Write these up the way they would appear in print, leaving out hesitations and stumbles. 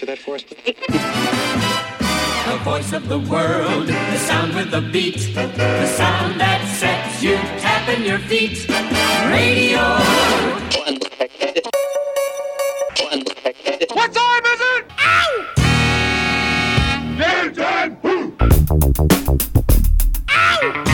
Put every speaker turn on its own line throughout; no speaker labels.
answer that for us?
The voice of the world, the sound with the beat, the sound that sets you tapping your feet. Radio.
What time is it? Ow! Game time! Ow!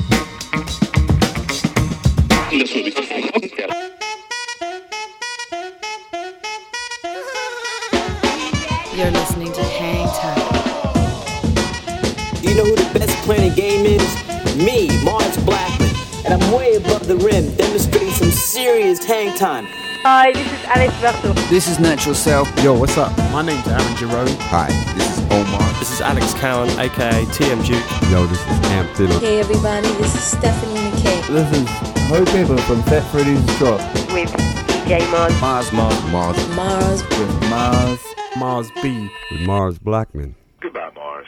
You're listening to Hang Time.
You know who the best playing the game is? Me, Mars Blackman. And I'm way above the rim, demonstrating some serious hang time.
Hi, this is Alex Berto.
This is Natural Self.
Yo, what's up? My name's Aaron Jerome.
Hi, this is Omar.
This is Alex Cowan, aka TM Duke.
Yo, this is Cam Fiddle.
Hey everybody, this is Stephanie McKay.
This is Hope People from Fat Freddy's Drop.
With DJ Mars.
Mars.
With Mars.
Mars B.
With Mars Blackman.
Goodbye, Mars.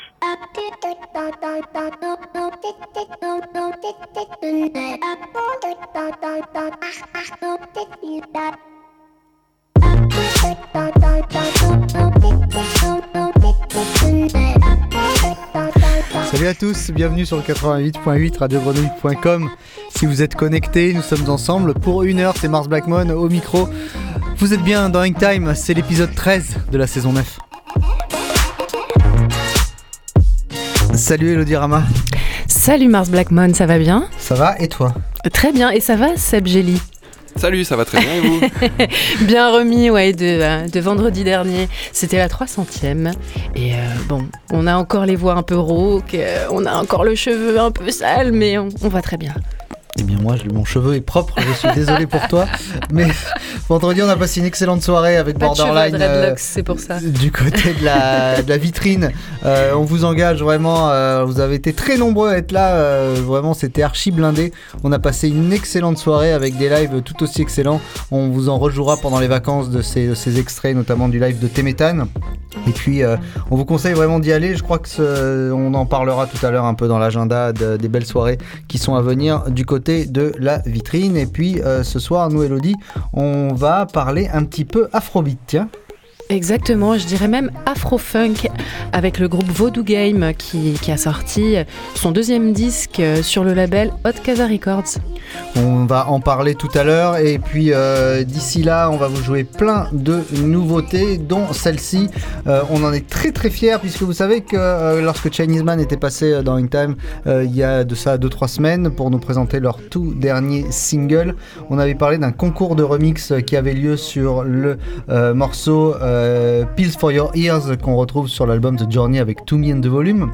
Salut à tous, bienvenue sur le 88.8 radiogrenouille.com. Si vous êtes connectés, nous sommes ensemble pour 1 heure, c'est Mars Blackman au micro. Vous êtes bien dans Hang Time, c'est l'épisode 13 de la saison 9. Salut Elodie Rama.
Salut Mars Blackman, ça va bien ?
Ça va et toi ?
Très bien, et ça va Seb Gély ?
Salut, ça va très bien et vous ?
Bien remis, ouais, de vendredi dernier. C'était la 300e. Et bon, on a encore les voix un peu rauques, on a encore le cheveu un peu sale, mais on va très bien.
Eh bien moi, mon cheveu est propre, je suis désolé pour toi. Mais vendredi, on a passé une excellente soirée avec
pas
Borderline.
De dreadlocks, c'est pour ça.
Du côté de la vitrine. On vous engage vraiment, vous avez été très nombreux à être là. Vraiment, c'était archi blindé. On a passé une excellente soirée avec des lives tout aussi excellents. On vous en rejouera pendant les vacances de ces extraits, notamment du live de Téméthane. Et puis, on vous conseille vraiment d'y aller. Je crois que on en parlera tout à l'heure un peu dans l'agenda des belles soirées qui sont à venir du côté de la vitrine. Et puis ce soir, nous Elodie, on va parler un petit peu afrobeat, tiens.
Exactement, je dirais même afro-funk avec le groupe Voodoo Game qui a sorti son deuxième disque sur le label Hot Casa Records.
On va en parler tout à l'heure et puis d'ici là on va vous jouer plein de nouveautés dont celle-ci. On en est très très fiers puisque vous savez que lorsque Chinese Man était passé dans In Time il y a de ça 2-3 semaines pour nous présenter leur tout dernier single, on avait parlé d'un concours de remix qui avait lieu sur le morceau Pills for Your Ears qu'on retrouve sur l'album The Journey avec To Me and the Volume.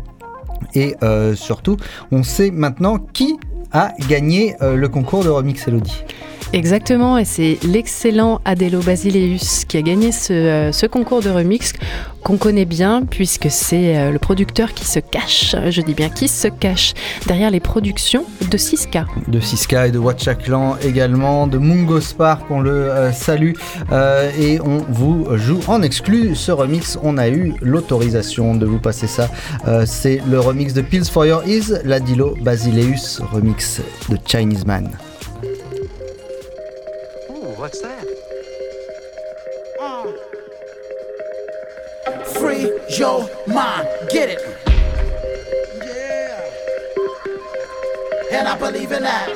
Et surtout, on sait maintenant qui a gagné le concours de remix, Elodie.
Exactement, et c'est l'excellent Adelo Basileus qui a gagné ce concours de remix qu'on connaît bien puisque c'est le producteur qui se cache, je dis bien qui se cache, derrière les productions de Siska. De
Siska et de Watcha Clan également, de Mungo Spark, on le salue et on vous joue en exclu ce remix. On a eu l'autorisation de vous passer ça. C'est le remix de Pills for Your Ears, l'Adelo Basileus remix de Chinese Man.
What's that? Free your mind, get it. Yeah. And I believe in that.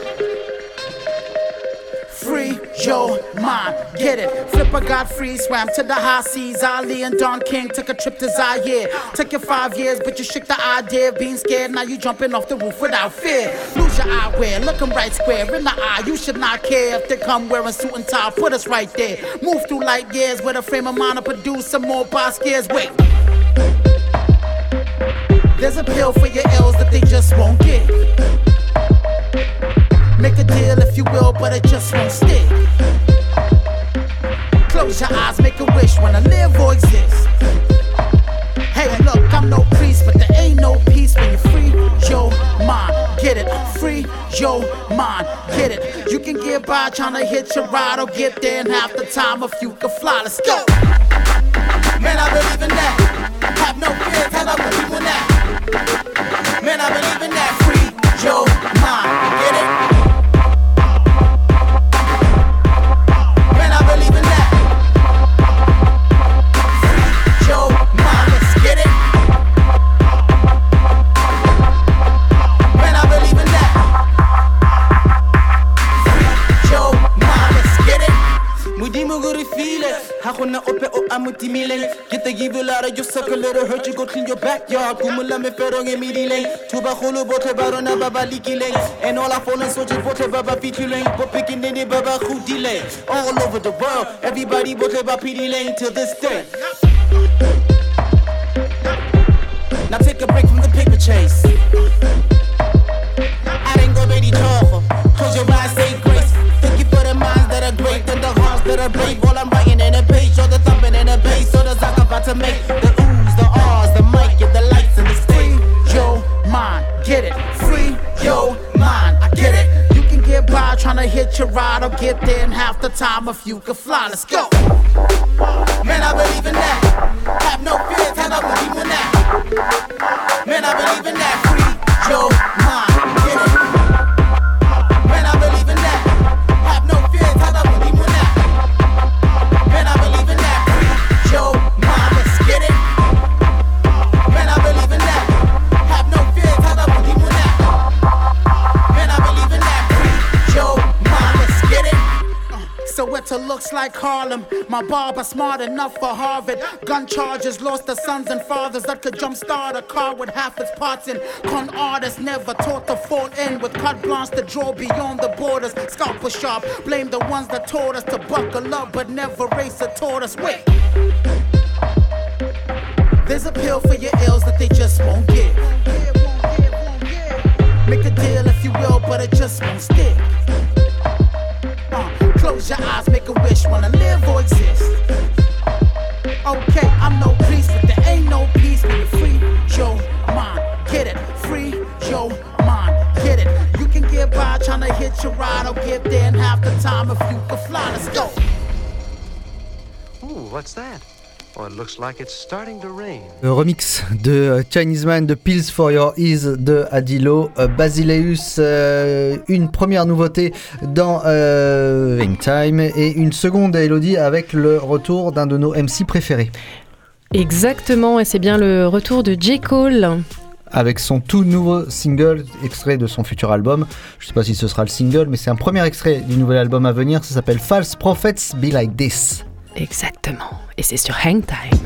Free your mind, get it. Flipper got free, swam to the high seas. Ali and Don King took a trip to Zaire. Took you 5 years, but you shook the idea of being scared. Now you jumping off the roof without fear. Lose your eyewear, look 'em right square in the eye. You should not care if they come wearing suit and tie. Put us right there. Move through light years with a frame of mind to produce some more boss gears. Wait. There's a pill for your ills that they just won't get. Make a deal if you will, but it just won't stick. Close your eyes, make a wish, wanna live or exist. Hey, look, I'm no priest, but there ain't no peace when you free your mind. Get it, free your mind. Get it. You can get by trying to hit your ride or get there in half the time if you can fly. Let's go. Man, I believe in that. Have no fear, tell I believe in that. Man, I believe in that. Free your mind. Get it. Man, I believe in that. Free your midi lane. Get the evil out of your sucker, let it hurt you, go clean your backyard. Kumula me ferong e midi lane. Tuba khulu bote barona baba liki lane. And all I fallen soldiers bote baba feature lane. But picking in it baba khudi lane. All over the world, everybody bote baba PD lane till this day. Now take a break from the paper chase. I didn't go ready talk. Close your eyes, say grace. Thank you for the minds that are great and the hearts that are brave. All I'm writing in a page, or the thumping in a bass, or the sock about to make the oohs, the ahs, the mic, and the lights and the stage. Yo, mind, get it. Free your mind, I get it. You can get by trying to hit your ride or get there in half the time if you can fly. Let's go. Man, I believe in that. Have no fear, tell them to keep on that. Man, I believe in that. Free your mind, get it. Man, I believe in that. Have no fear, tell them to keep on that. Man, I believe in that. Free your mind, let's get it. Man, I believe in that. Have no fear, tell them to keep on that. Man, I believe in that. Free your mind, let's get it. Soweto looks like Harlem. My barber smart enough for Harvard. Gun charges lost the sons and fathers that could jumpstart a car with half its parts in. Con artists never taught to fall in with carte blanche to draw beyond the borders. Scalpel sharp, blame the ones that taught us to buckle up but never race or taught us. Wait, there's a pill for your ills that they just won't give. Make a deal if you will, but it just won't stick. Close your eyes, make a wish, wanna live or exist. Okay, I'm no priest, but there ain't no peace when you free your mind. Get it, free your mind. Get it. You can get by trying to hit your ride or get there in half the time if you can fly. Let's go.
Ooh, what's that? Oh, it looks like it's starting to rain.
Le remix de Chinese Man de Pills for Your Ears de Adilo, Basileus, une première nouveauté dans Hangtime et une seconde à Elodie avec le retour d'un de nos MC préférés.
Exactement, et c'est bien le retour de J. Cole.
Avec son tout nouveau single, extrait de son futur album. Je ne sais pas si ce sera le single, mais c'est un premier extrait du nouvel album à venir. Ça s'appelle False Prophets Be Like This.
Exactement, et c'est sur Hangtime.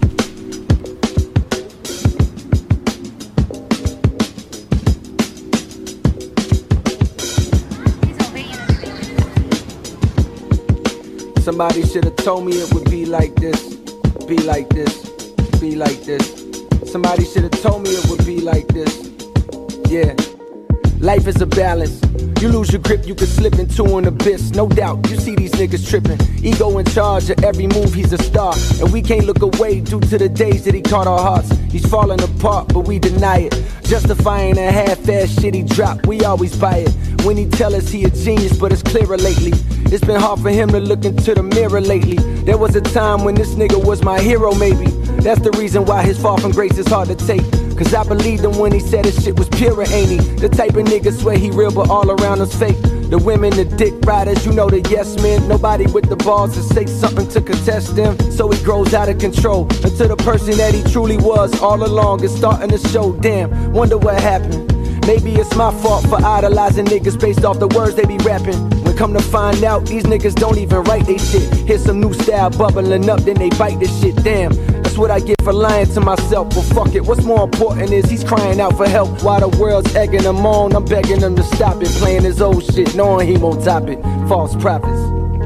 Somebody should have told me it would be like this, be like this, be like this. Somebody should have told me it would be like this, yeah. Life is a balance. You lose your grip, you could slip into an abyss. No doubt, you see these niggas tripping. Ego in charge of every move, he's a star. And we can't look away due to the days that he caught our hearts. He's falling apart, but we deny it. Justifying a half-ass shit he dropped, we always buy it. When he tell us he a genius, but it's clearer lately. It's been hard for him to look into the mirror lately. There was a time when this nigga was my hero, maybe. That's the reason why his fall from grace is hard to take. Cause I believed him when he said his shit was pure, ain't he? The type of nigga swear he real but all around us fake. The women, the dick riders, you know the yes men. Nobody with the balls to say something to contest them. So he grows out of control until the person that he truly was all along is starting to show. Damn, wonder what happened. Maybe it's my fault for idolizing niggas based off the words they be rapping. When come to find out, these niggas don't even write they shit. Here's some new style bubbling up, then they bite this shit. Damn, that's what I get for lying to myself. But fuck it, what's more important is he's crying out for help. While the world's egging him on, I'm begging him to stop it. Playing his old shit, knowing he won't top it. False prophets.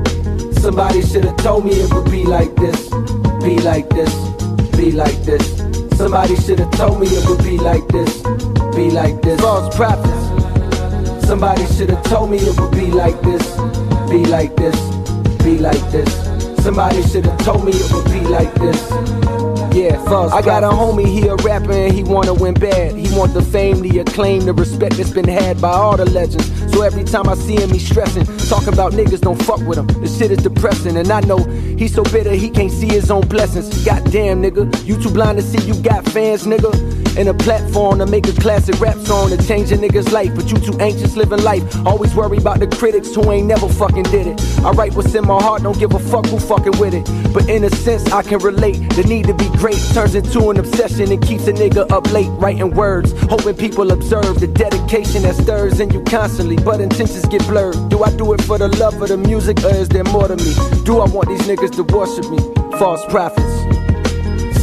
Somebody should've told me it would be like this, be like this, be like this. Somebody should've told me it would be like this, be like this. False prophets. Somebody should've told me it would be like this, be like this, be like this. Somebody should've told me it would be like this. Yeah, I got a homie, he a rapper and he wanna win bad. He want the fame, the acclaim, the respect that's been had by all the legends. So every time I see him, he's stressing, talking about niggas don't fuck with him. This shit is depressing, and I know he's so bitter he can't see his own blessings. Goddamn, nigga, you too blind to see you got fans, nigga. And a platform to make a classic rap song to change a nigga's life, but you too anxious living life. Always worry about the critics who ain't never fucking did it. I write what's in my heart, don't give a fuck who fucking with it. But in a sense, I can relate. The need to be great turns into an obsession and keeps a nigga up late writing words, hoping people observe the dedication that stirs in you constantly. But intentions get blurred. Do I do it for the love of the music, or is there more to me? Do I want these niggas to worship me? False prophets.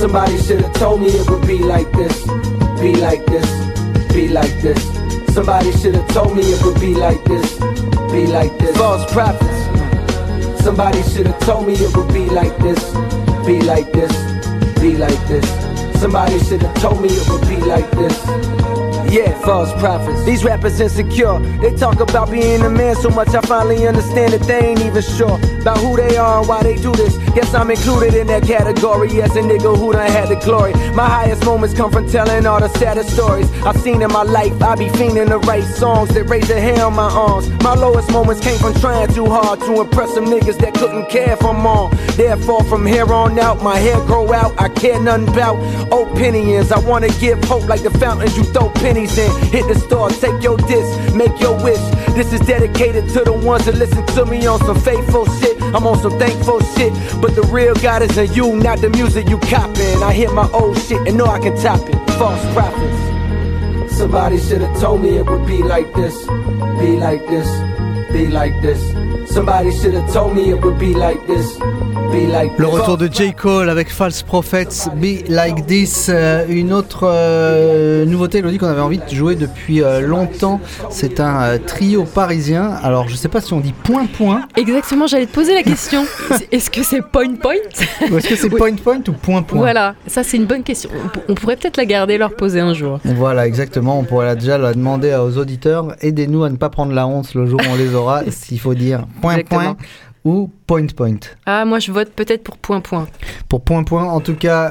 Somebody should've told me it would be like this, be like this, be like this. Somebody should've told me it would be like this, be like this. False prophets. Somebody should've told me it would be like this, be like this, be like this. Somebody should've told me it would be like this. Yeah, false prophets. These rappers insecure. They talk about being a man so much I finally understand that they ain't even sure about who they are and why they do this. Guess I'm included in that category as a nigga who done had the glory. My highest moments come from telling all the saddest stories I've seen in my life. I be fiending to write songs that raise the hair on my arms. My lowest moments came from trying too hard to impress some niggas that couldn't care if I'm on. Therefore from here on out, my hair grow out. I care nothing about opinions. I wanna give hope like the fountains you throw pennies in. Hit the store, take your disc, make your wish. This is dedicated to the ones that listen to me on some faithful shit. I'm on some thankful shit, but the real God is in you, not the music you copying. I hear my old shit and know I can top it. False prophets. Somebody should've told me it would be like this, be like this, be like this. Somebody should've told me it would be like this. Le retour de J. Cole avec False Prophets, Be Like This. Une autre nouveauté, Elodie, qu'on avait envie de jouer depuis longtemps. C'est un trio parisien. Alors, je sais pas si on dit point.
Exactement, j'allais te poser la question. Est-ce que c'est point?
Ou est-ce que c'est point ou point?
Voilà, ça c'est une bonne question. On pourrait peut-être la garder, leur poser un jour.
Voilà, exactement. On pourrait déjà la demander aux auditeurs. Aidez-nous à ne pas prendre la honte le jour où on les aura. S'il faut dire point ou point.
Ah, moi je vote peut-être pour point.
Pour point. En tout cas,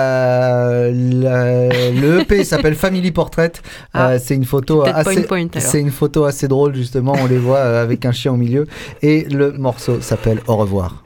le EP s'appelle Family Portrait. C'est une photo c'est une photo assez drôle justement. On les voit avec un chien au milieu. Et le morceau s'appelle Au revoir.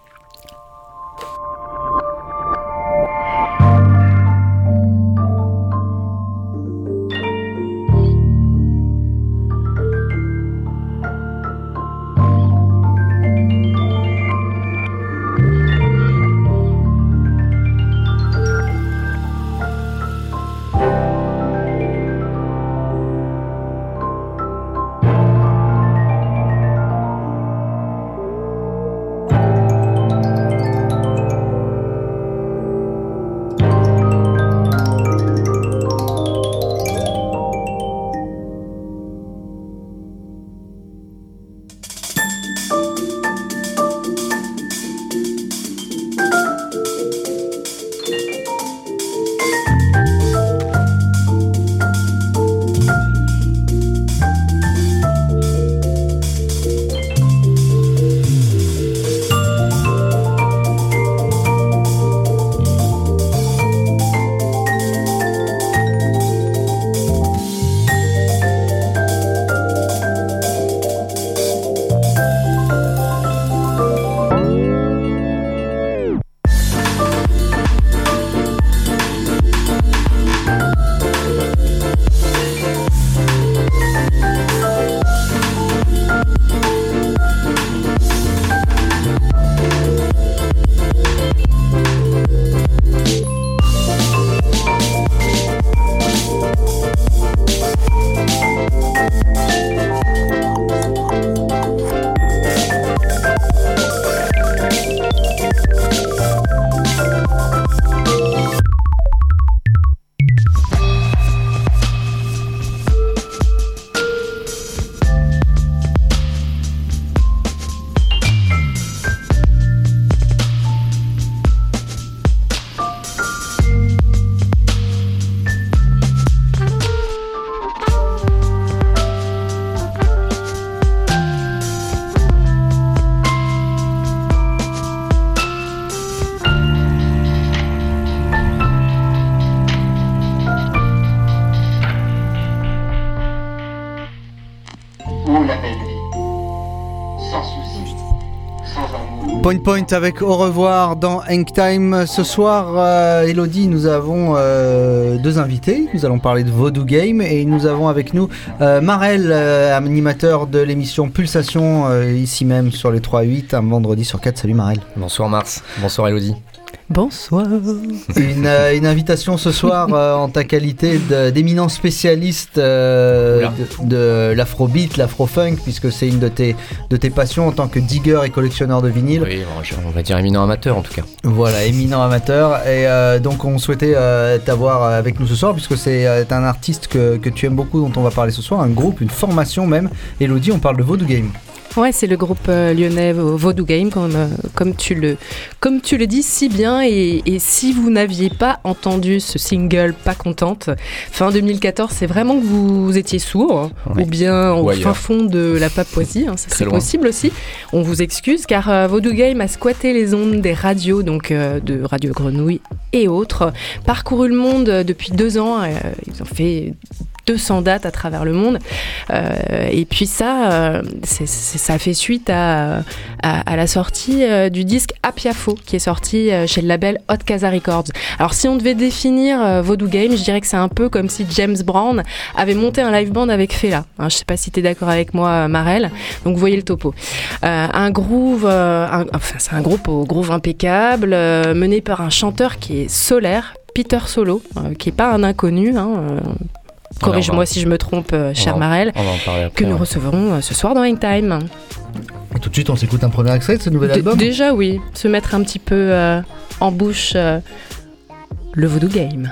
Point avec Au revoir dans Hang Time. Ce soir, Elodie, nous avons deux invités. Nous allons parler de Voodoo Game et nous avons avec nous Marel, animateur de l'émission Pulsation, ici même sur les 3-8, un vendredi sur 4. Salut Marel.
Bonsoir Mars, bonsoir Elodie.
Bonsoir.
Une invitation ce soir en ta qualité d'éminent spécialiste de l'afrobeat, l'afrofunk, puisque c'est une de tes passions en tant que digger et collectionneur de vinyle.
Oui, on va dire éminent amateur en tout cas.
Voilà, éminent amateur. Et donc on souhaitait t'avoir avec nous ce soir, puisque c'est un artiste que tu aimes beaucoup, dont on va parler ce soir, un groupe, une formation même. Elodie, on parle de Voodoo Game.
Ouais, c'est le groupe lyonnais Voodoo Game, comme tu le dis si bien. Et si vous n'aviez pas entendu ce single Pas Contente, fin 2014, c'est vraiment que vous étiez sourd,
ouais.
ou bien au fin fond de la Papouasie, ça c'est possible aussi. On vous excuse, car Voodoo Game a squatté les ondes des radios, donc de Radio Grenouille et autres, parcouru le monde depuis 2 ans. Ils ont fait 200 dates à travers le monde, et puis ça a fait suite à la sortie du disque Apiafo, qui est sorti chez le label Hot Casa Records. Alors si on devait définir Voodoo Game, je dirais que c'est un peu comme si James Brown avait monté un live band avec Fela. Je sais pas si t'es d'accord avec moi, Marel, donc vous voyez le topo. Un groove, c'est un groupe au groove impeccable, mené par un chanteur qui est solaire, Peter Solo, qui est pas un inconnu, corrige-moi si je me trompe, cher Marel, que nous recevrons ce soir dans Hangtime.
Et tout de suite, on s'écoute un premier extrait de ce nouvel album.
Déjà, oui. Se mettre un petit peu en bouche le Voodoo Game.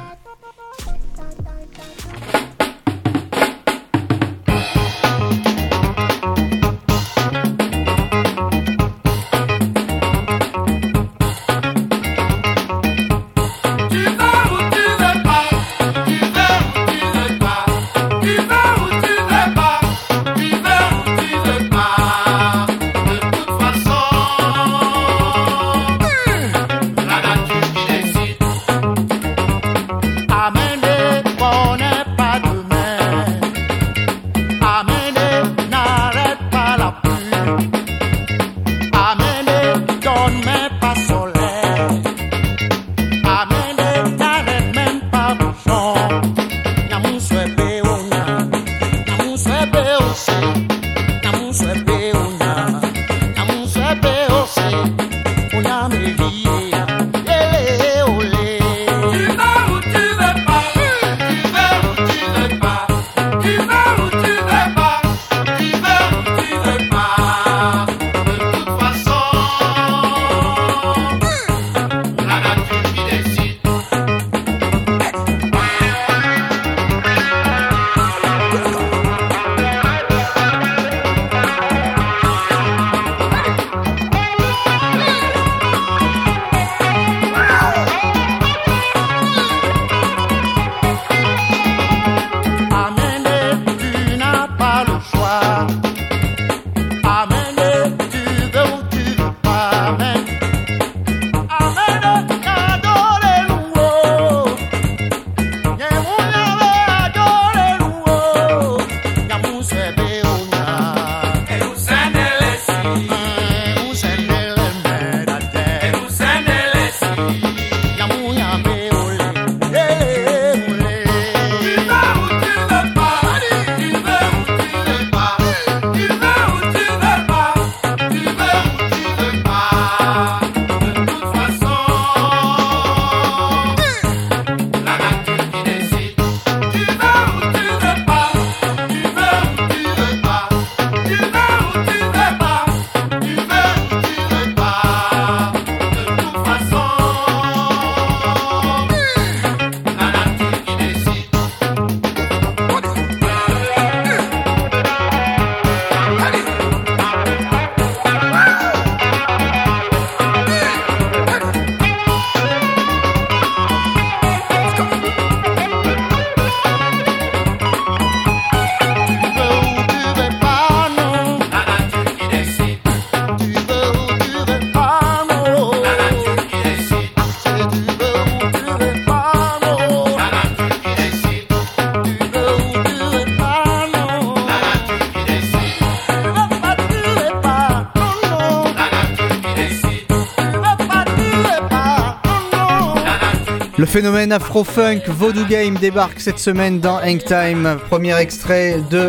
Le phénomène afro-funk Voodoo Game débarque cette semaine dans Hangtime. Premier extrait de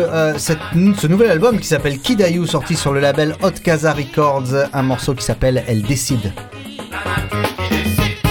ce nouvel album qui s'appelle Kidayou, sorti sur le label Hot Casa Records. Un morceau qui s'appelle Elle Décide.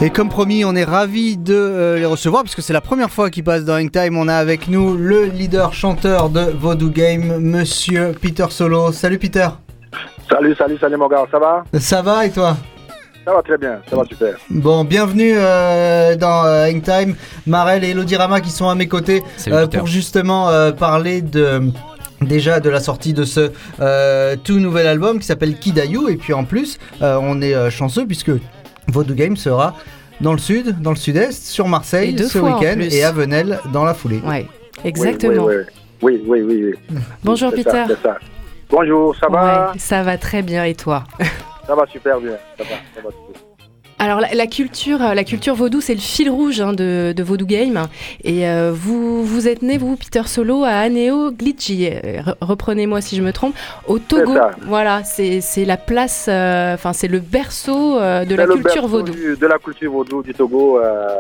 Et comme promis, on est ravis de les recevoir puisque c'est la première fois qu'ils passent dans Hangtime. On a avec nous le leader chanteur de Voodoo Game, monsieur Peter Solo. Salut Peter.
Salut mon gars, ça va?
Ça va et toi?
Ça va très bien, ça va super.
Bon, bienvenue dans Hangtime. Marel et Elodie Rama qui sont à mes côtés pour justement parler déjà de la sortie de ce tout nouvel album qui s'appelle Kidayu. Et puis en plus, on est chanceux puisque Voodoo Game sera dans le sud, dans le sud-est, sur Marseille ce week-end et à Venelle dans la foulée.
Ouais, exactement.
Oui.
Bonjour
c'est
Peter.
Ça. Bonjour, ça va?
Ça va très bien et toi?
Ça va super bien, ça va super.
Alors la culture vaudou, c'est le fil rouge de Voodoo Game. Et vous êtes né, vous, Peter Solo, à Aneo Glitchi. Reprenez-moi si je me trompe. Au Togo. Voilà, c'est la place, c'est le berceau de la culture vaudou.
De la culture vaudou du Togo.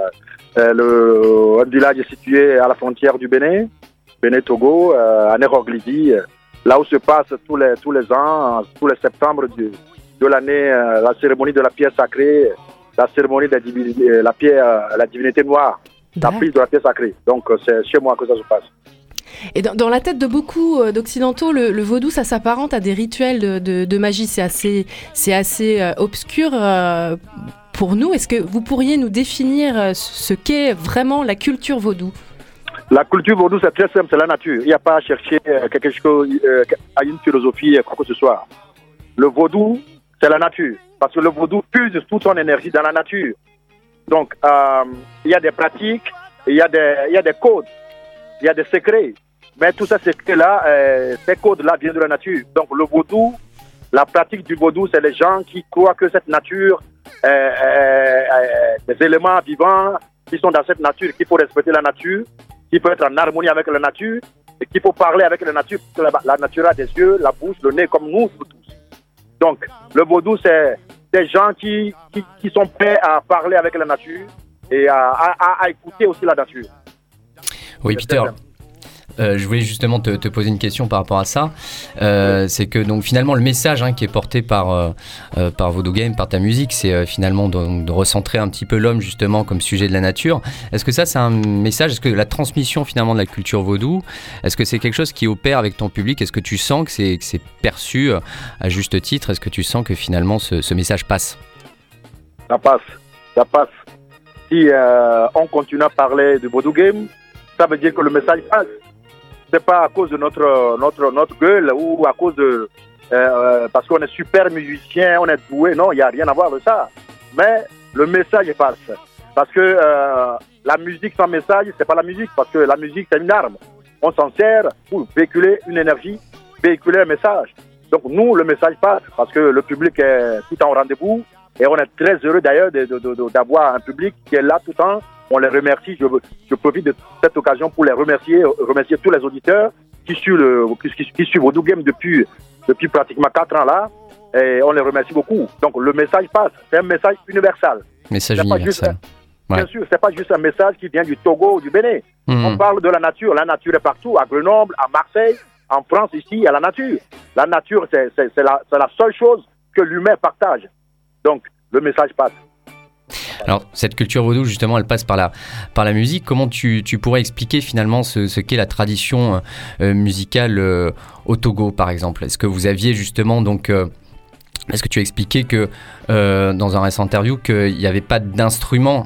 Le village est situé à la frontière du Bénin, Togo, à Aneo Glitchi, là où se passe tous les ans, tous les septembre de l'année, la cérémonie de la pierre sacrée. La cérémonie de la divinité noire, la prise de la pierre sacrée. Donc c'est chez moi que ça se passe.
Et dans la tête de beaucoup d'occidentaux, le vaudou, ça s'apparente à des rituels de magie. C'est assez obscur pour nous. Est-ce que vous pourriez nous définir ce qu'est vraiment la culture vaudou?
La culture vaudou, c'est très simple, c'est la nature. Il n'y a pas à chercher quelque chose, à une philosophie, quoi que ce soit. Le vaudou, c'est la nature. Parce que le vaudou puise toute son énergie dans la nature. Donc, il y a des pratiques, il y a des codes, il y a des secrets. Mais tous ces secrets-là, ces codes-là viennent de la nature. Donc, le vaudou, la pratique du vaudou, c'est les gens qui croient que cette nature, des éléments vivants qui sont dans cette nature, qu'il faut respecter la nature, qu'il faut être en harmonie avec la nature, et qu'il faut parler avec la nature, parce que la nature a des yeux, la bouche, le nez, comme nous tous. Donc, le vaudou, c'est des gens qui sont prêts à parler avec la nature et à écouter aussi la nature.
Oui, Peter. Je voulais justement te poser une question par rapport à ça. C'est que donc finalement le message qui est porté par Voodoo Game, par ta musique, c'est finalement de recentrer un petit peu l'homme justement comme sujet de la nature. Est-ce que ça c'est un message? Est-ce que la transmission finalement de la culture vaudou, est-ce que c'est quelque chose qui opère avec ton public? Est-ce que tu sens que c'est perçu à juste titre? Est-ce que tu sens que finalement ce message passe?
Ça passe. Si on continue à parler de Voodoo Game, ça veut dire que le message passe. C'est pas à cause de notre gueule ou à cause de parce qu'on est super musicien, on est doué. Non, il n'y a rien à voir avec ça. Mais le message passe. Parce que la musique sans message, c'est pas la musique. Parce que la musique, c'est une arme. On s'en sert pour véhiculer une énergie, véhiculer un message. Donc nous, le message passe parce que le public est tout en rendez-vous. Et on est très heureux d'ailleurs d'avoir un public qui est là tout le temps. On les remercie. Je profite de cette occasion pour les remercier tous les auditeurs qui suivent Voodoo Game depuis pratiquement 4 ans là. Et on les remercie beaucoup. Donc le message passe. C'est un message universel.
Message universel.
Bien sûr, c'est pas juste un message qui vient du Togo ou du Bénin. On parle de la nature. La nature est partout, à Grenoble, à Marseille, en France, ici, il y a la nature. La nature, c'est la seule chose que l'humain partage. Donc le message passe.
Alors, cette culture vaudou, justement, elle passe par la musique. Comment tu pourrais expliquer finalement ce qu'est la tradition musicale au Togo, par exemple? Est-ce que vous aviez justement, donc, est-ce que tu as expliqué que dans un récent interview qu'il n'y avait pas d'instrument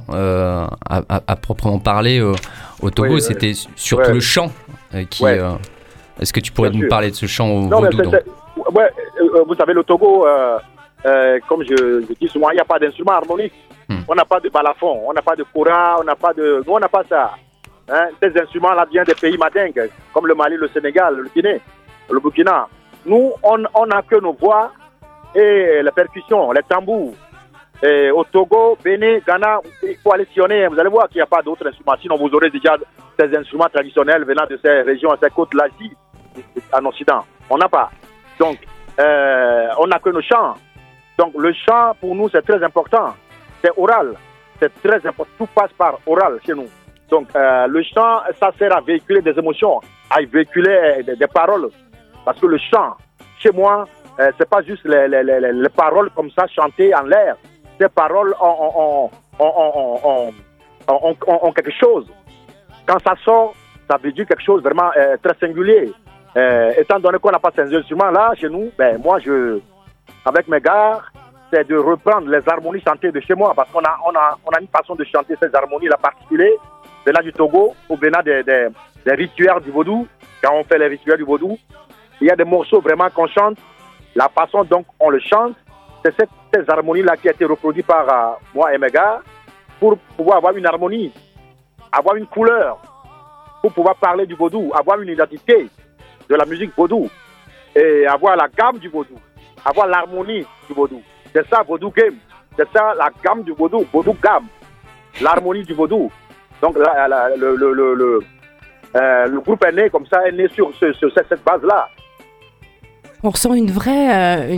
à proprement parler au Togo? Oui, c'était surtout le chant qui. Est-ce que tu pourrais nous parler de ce chant au vaudou?
Vous savez, le Togo, comme je dis souvent, il n'y a pas d'instrument harmonique. On n'a pas de balafon, on n'a pas de kora, nous on n'a pas ça. Ces instruments-là viennent des pays madingues, comme le Mali, le Sénégal, le Guinée, le Burkina. Nous, on n'a que nos voix et les percussions, les tambours. Et au Togo, Bénin, Ghana, il faut aller sillonner. Vous allez voir qu'il n'y a pas d'autres instruments. Sinon, vous aurez déjà ces instruments traditionnels venant de ces régions, ces côtes de l'Asie, en Occident. On n'a pas. Donc, on n'a que nos chants. Donc, le chant, pour nous, c'est très important. C'est oral, c'est très important. Tout passe par oral chez nous. Donc, le chant, ça sert à véhiculer des émotions, à véhiculer des paroles. Parce que le chant, chez moi, c'est pas juste les paroles comme ça chantées en l'air. Ces paroles ont ont quelque chose. Quand ça sort, ça veut dire quelque chose vraiment très singulier. Étant donné qu'on n'a pas ces instruments là chez nous, ben moi avec mes gars, c'est de reprendre les harmonies chantées de chez moi, parce qu'on a une façon de chanter ces harmonies là particulières, venant du Togo ou venant des rituels du vaudou. Quand on fait les rituels du vaudou, il y a des morceaux vraiment qu'on chante, la façon dont on le chante, c'est ces harmonies là qui a été reproduites par moi et mes gars, pour pouvoir avoir une harmonie, avoir une couleur, pour pouvoir parler du vaudou, avoir une identité de la musique vaudou, et avoir la gamme du vaudou, avoir l'harmonie du vaudou. C'est ça, Vaudou Game. C'est ça, la gamme du vaudou, Vaudou Gamme. L'harmonie du vaudou. Donc, le groupe est né comme ça, est né sur cette base-là.
On ressent une vraie,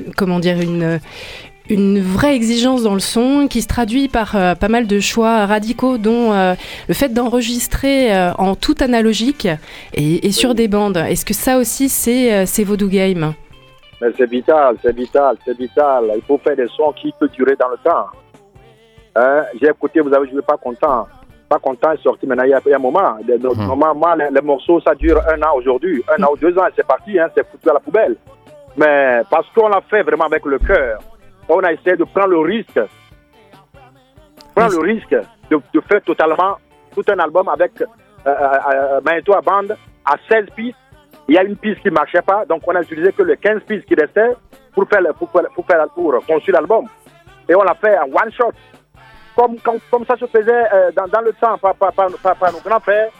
une vraie exigence dans le son qui se traduit par pas mal de choix radicaux, dont le fait d'enregistrer en tout analogique et sur des bandes. Est-ce que ça aussi, c'est Vaudou Game ?
Mais c'est vital. Il faut faire des sons qui peuvent durer dans le temps. J'ai écouté, vous avez joué Pas Content. Pas Content est sorti maintenant il y a un moment. Normalement, les morceaux, ça dure 1 an aujourd'hui, 1 an ou 2 ans, c'est parti, c'est foutu à la poubelle. Mais parce qu'on l'a fait vraiment avec le cœur, on a essayé de prendre le risque. De faire totalement tout un album avec Maïto à bande à 16 pistes. Il y a une piste qui ne marchait pas, donc on a utilisé que les 15 pistes qui restaient pour construire l'album. Et on l'a fait en one shot. Comme ça se faisait dans le temps par nos grands frères.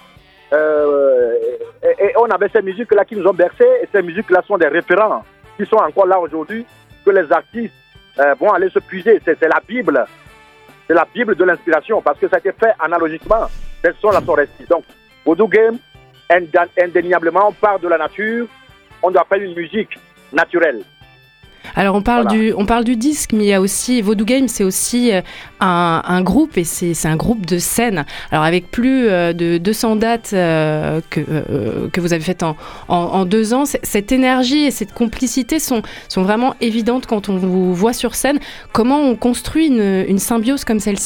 Et on avait ces musiques-là qui nous ont bercés, et ces musiques-là sont des référents qui sont encore là aujourd'hui, que les artistes vont aller se puiser. C'est la Bible. C'est la Bible de l'inspiration, parce que ça a été fait analogiquement. Ces sons-là sont restés. Donc, Vaudou Game, indéniablement, on part de la nature, on doit faire une musique naturelle.
Alors on parle du disque, mais il y a aussi Vaudou Game, c'est aussi un groupe, et c'est un groupe de scène. Alors avec plus de 200 dates que vous avez faites en 2 ans, cette énergie et cette complicité sont vraiment évidentes quand on vous voit sur scène. Comment on construit une symbiose comme celle-ci ?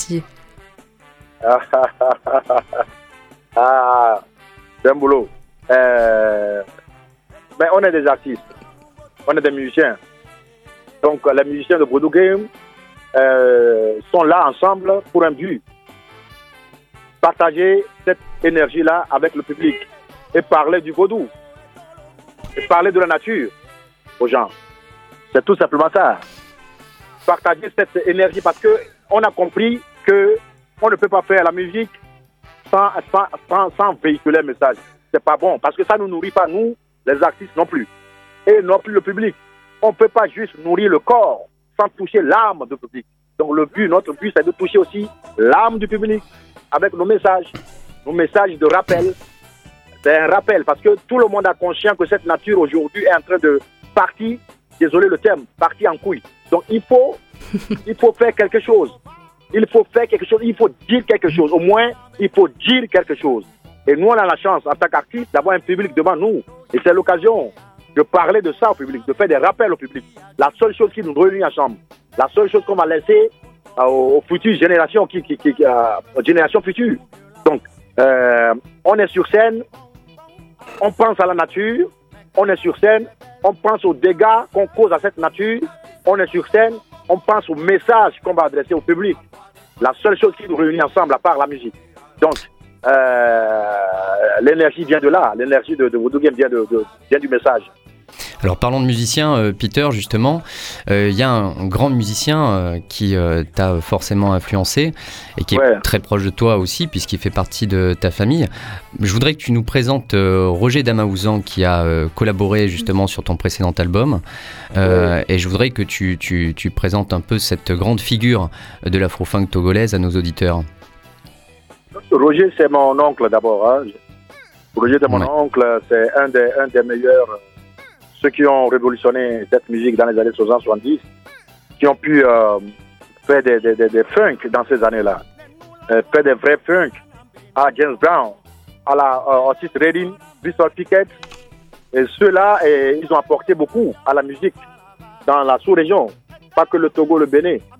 C'est un boulot. Mais on est des artistes, on est des musiciens. Donc les musiciens de Vaudou Game sont là ensemble pour un but. Partager cette énergie-là avec le public et parler du vaudou. Et parler de la nature aux gens. C'est tout simplement ça. Partager cette énergie, parce qu'on a compris qu'on ne peut pas faire la musique sans véhiculer un message. C'est pas bon, parce que ça ne nous nourrit pas, nous, les artistes non plus. Et non plus le public. On ne peut pas juste nourrir le corps sans toucher l'âme du public. Donc notre but, c'est de toucher aussi l'âme du public avec nos messages de rappel. C'est un rappel, parce que tout le monde a conscience que cette nature aujourd'hui est en train de partir, désolé le terme, partir en couille. Donc il faut faire quelque chose. Il faut dire quelque chose. Au moins, il faut dire quelque chose. Et nous, on a la chance, en tant qu'artiste, d'avoir un public devant nous. Et c'est l'occasion de parler de ça au public, de faire des rappels au public. La seule chose qui nous réunit ensemble, la seule chose qu'on va laisser aux futures générations, aux générations futures. Donc, on est sur scène, on pense à la nature, on est sur scène, on pense aux dégâts qu'on cause à cette nature, on est sur scène, on pense au message qu'on va adresser au public. La seule chose qui nous réunit ensemble, à part la musique. Donc, l'énergie vient de là, l'énergie de Vaudou Game vient du message.
Alors parlons de musiciens, Peter, justement, il y a un grand musicien qui t'a forcément influencé et qui est très proche de toi aussi, puisqu'il fait partie de ta famille. Je voudrais que tu nous présentes Roger Damaouzan, qui a collaboré justement sur ton précédent album, et je voudrais que tu présentes un peu cette grande figure de l'afro-funk togolaise à nos auditeurs.
Roger, c'est mon oncle d'abord. Hein. Roger, c'est mon oncle, c'est un des meilleurs, ceux qui ont révolutionné cette musique dans les années 60-70, qui ont pu faire des funk dans ces années-là. Faire des vrais funk à James Brown, à la Otis Redding, Bristol Pickett. Et ceux-là, ils ont apporté beaucoup à la musique dans la sous-région, pas que le Togo, le Bénin.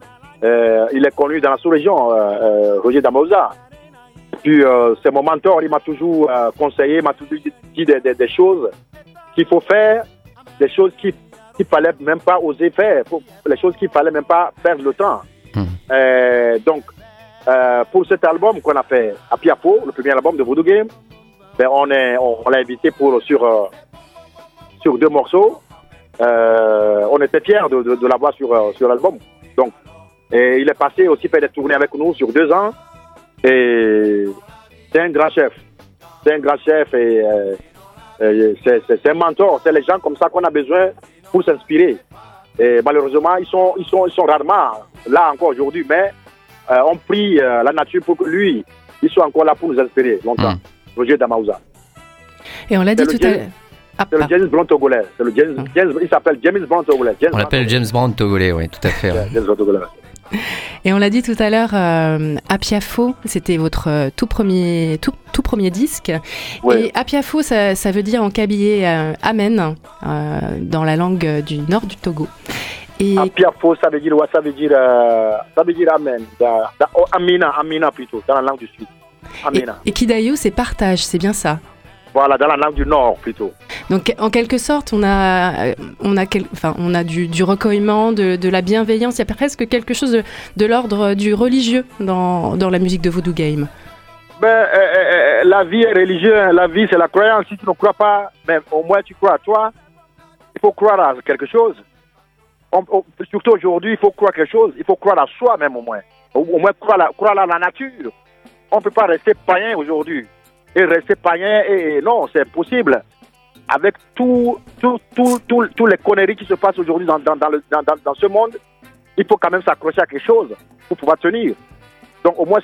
il est connu dans la sous-région, Roger Damauza. Puis c'est mon mentor, il m'a toujours conseillé, il m'a toujours dit des choses qu'il faut faire, des choses qu'il fallait même pas oser faire, les choses qu'il fallait même pas perdre le temps. Donc, pour cet album qu'on a fait à Piafo, le premier album de Voodoo Game, ben on l'a invité sur 2 morceaux. On était fiers de l'avoir sur l'album. Donc, et il est passé aussi faire des tournées avec nous sur 2 ans. Et c'est un grand chef. C'est un grand chef et c'est un mentor. C'est les gens comme ça qu'on a besoin pour s'inspirer. Et malheureusement, ils sont rarement là encore aujourd'hui, mais on prie la nature pour que lui, il soit encore là pour nous inspirer longtemps. Roger Damauza.
Et on l'a dit tout à l'heure.
C'est le James Brown togolais. Il s'appelle James Brown togolais.
On l'appelle James Brown togolais, oui, tout à fait. Ouais.
James Brown togolais.
Et on l'a dit tout à l'heure, Apiafo, c'était votre tout premier disque. Ouais. Et Apiafo, ça veut dire en kabylie Amen, dans la langue du nord du Togo.
Et Apiafo, ça veut dire Amen. Amina plutôt, dans la langue du sud. Amina.
Et Kidayou, c'est partage, c'est bien ça?
Voilà, dans la langue du Nord plutôt.
Donc en quelque sorte, on a du recueillement, de la bienveillance. Il y a presque quelque chose de l'ordre du religieux dans la musique de Voodoo Game.
La vie est religieuse, la vie c'est la croyance. Si tu ne crois pas, mais au moins tu crois à toi. Il faut croire à quelque chose. Surtout aujourd'hui, il faut croire à quelque chose. Il faut croire à soi même au moins. Au moins croire à la nature. On ne peut pas rester païen aujourd'hui. Et rester païen, et non, c'est impossible. Avec tous les conneries qui se passent aujourd'hui dans ce monde, il faut quand même s'accrocher à quelque chose pour pouvoir tenir. Donc au moins,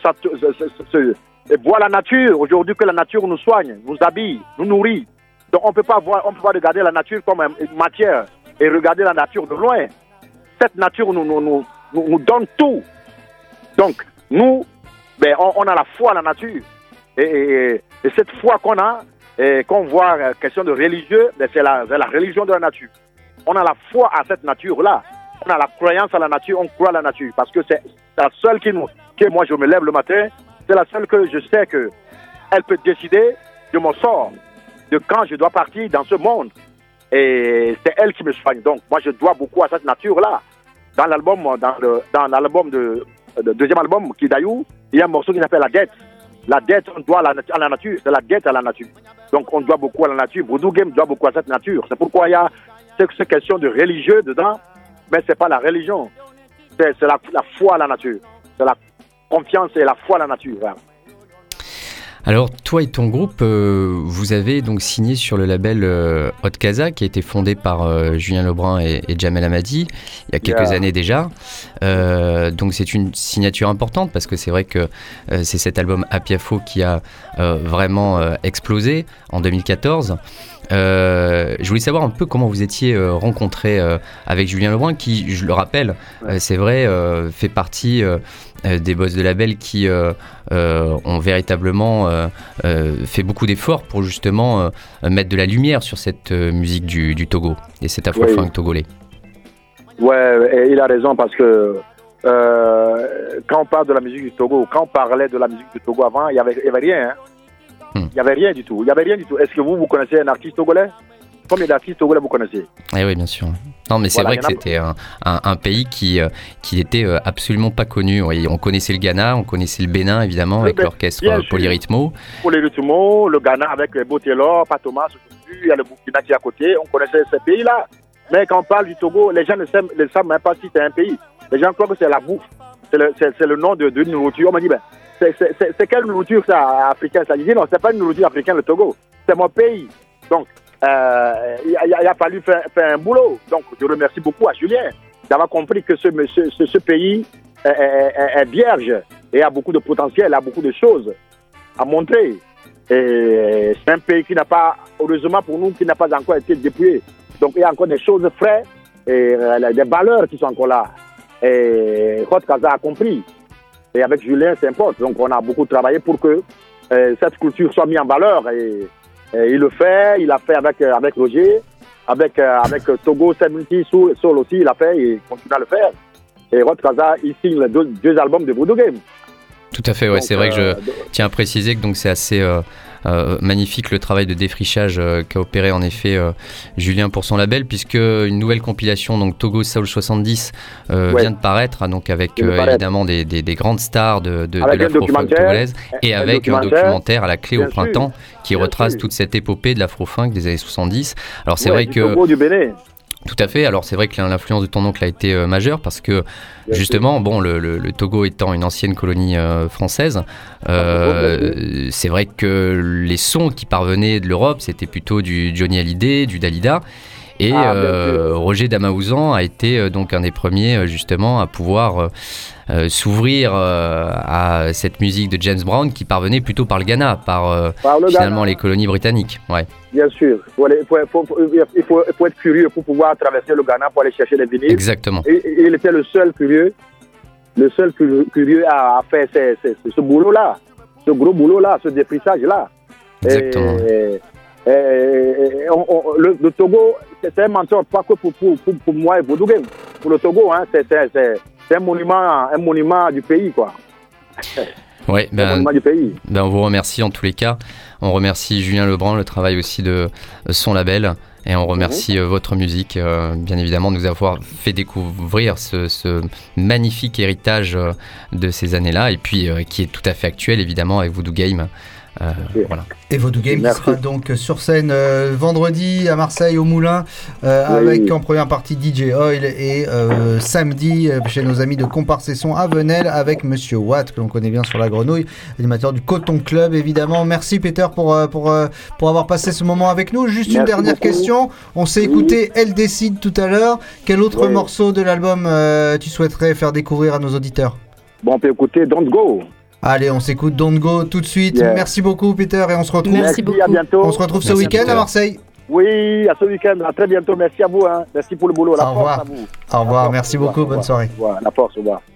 et voir la nature, aujourd'hui que la nature nous soigne, nous habille, nous nourrit. Donc on peut pas regarder la nature comme une matière et regarder la nature de loin. Cette nature nous donne tout. Donc nous, on a la foi à la nature. Et cette foi qu'on a, et qu'on voit question de religieux, c'est la religion de la nature. On a la foi à cette nature-là. On a la croyance à la nature, on croit à la nature. Parce que c'est la seule que moi je me lève le matin, c'est la seule que je sais qu'elle peut décider de mon sort, de quand je dois partir dans ce monde. Et c'est elle qui me soigne. Donc moi je dois beaucoup à cette nature-là. Dans l'album, le deuxième album, Kidayou, il y a un morceau qui s'appelle La Dette. La dette, on doit à la nature, c'est la dette à la nature. Donc on doit beaucoup à la nature. Voodoo Game doit beaucoup à cette nature. C'est pourquoi il y a cette question de religieux dedans, mais c'est pas la religion. C'est la foi à la nature. C'est la confiance et la foi à la nature. Voilà.
Alors, toi et ton groupe, vous avez donc signé sur le label Hot Casa, qui a été fondé par Julien Lebrun et Jamel Hamadi, il y a quelques années déjà. Donc, c'est une signature importante, parce que c'est vrai que c'est cet album Apiafo qui a vraiment explosé en 2014. Je voulais savoir un peu comment vous étiez rencontré avec Julien Lebrun, qui, je le rappelle, c'est vrai, fait partie des boss de label qui ont véritablement fait beaucoup d'efforts pour justement mettre de la lumière sur cette musique du Togo et cet afro-funk togolais.
Ouais, et il a raison, parce que quand on parle de la musique du Togo, quand on parlait de la musique du Togo avant, il n'y avait rien. Hein. Il n'y avait rien du tout. Est-ce que vous connaissez un artiste togolais? Combien d'artistes togolais vous connaissez?
Oui, bien sûr. Non, mais c'est vrai que c'était un pays qui n'était absolument pas connu. Oui, on connaissait le Ghana, on connaissait le Bénin, évidemment, avec l'orchestre Polyrythmo.
Polyrythmo, le Ghana avec Botelor, Patomas, il y a le Burkina qui est à côté. On connaissait ces pays-là. Mais quand on parle du Togo, les gens ne savent même pas si c'est un pays. Les gens croient que c'est la bouffe. C'est le nom de nourriture. On m'a dit, c'est quelle nourriture ça, africaine? Ça dit non, c'est pas une nourriture africaine, le Togo. C'est mon pays. Donc, il a fallu faire un boulot. Donc, je remercie beaucoup à Julien d'avoir compris que ce pays est vierge et a beaucoup de potentiel, a beaucoup de choses à montrer. Et c'est un pays qui n'a pas, heureusement pour nous, qui n'a pas encore été dépouillé. Donc, il y a encore des choses fraîches et des valeurs qui sont encore là. Et Hot Casa a compris. Et avec Julien, c'est important. Donc, on a beaucoup travaillé pour que cette culture soit mise en valeur. Et il le fait. Il l'a fait avec Roger, avec Togo, Semulti, Soul aussi, il l'a fait et il continue à le faire. et Rod Kaza, il signe les deux albums de Voodoo Game.
Tout à fait, ouais, c'est vrai que je tiens à préciser que donc c'est assez magnifique le travail de défrichage qu'a opéré en effet Julien pour son label, puisque une nouvelle compilation, donc Togo Soul 70, vient de paraître, donc avec évidemment des grandes stars de l'afro-funk togolaise, et avec un documentaire à la clé au printemps qui retrace toute cette épopée de l'afro-funk des années 70. Alors c'est vrai que...
Togo, du Bénin.
Tout à fait. Alors c'est vrai que l'influence de ton oncle a été majeure parce que justement, bon, le Togo étant une ancienne colonie française, c'est vrai que les sons qui parvenaient de l'Europe, c'était plutôt du Johnny Hallyday, du Dalida. Et Roger Damaouzan a été donc un des premiers justement à pouvoir s'ouvrir à cette musique de James Brown qui parvenait plutôt par le Ghana, par finalement les colonies britanniques. Ouais.
Bien sûr, il faut être curieux pour pouvoir traverser le Ghana pour aller chercher les vinyles.
Exactement.
Et il était le seul curieux à faire ce boulot-là, ce gros boulot-là, ce défrichage-là.
Exactement.
Le Togo, c'est un mentor, pas que pour moi et Voodoo Game. Pour le Togo, hein, c'est un monument du pays, quoi.
Ouais, on vous remercie en tous les cas. On remercie Julien Lebrun, le travail aussi de son label. Et on remercie votre musique, bien évidemment, de nous avoir fait découvrir ce magnifique héritage de ces années-là. Et puis, qui est tout à fait actuel, évidemment, avec Voodoo Game. Voilà.
Et Voodoo Game qui sera donc sur scène vendredi à Marseille au Moulin avec en première partie DJ Oil et samedi chez nos amis de Comparse et Son à Venelle avec Monsieur Watt que l'on connaît bien sur la Grenouille, animateur du Coton Club évidemment. Merci Peter pour avoir passé ce moment avec nous. Juste une dernière question, on s'est écouté Elle décide tout à l'heure, quel autre morceau de l'album tu souhaiterais faire découvrir à nos auditeurs?
Bon, on peut écouter Don't Go.
Allez, on s'écoute Don't Go tout de suite. Merci beaucoup Peter et on se retrouve.
Merci beaucoup. À bientôt.
On se retrouve ce week-end à Marseille.
Oui, à ce week-end. À très bientôt. Merci à vous. Hein. Merci pour le boulot.
Au revoir. Au revoir. Merci beaucoup. Bonne soirée.
Au revoir. La force. Au revoir.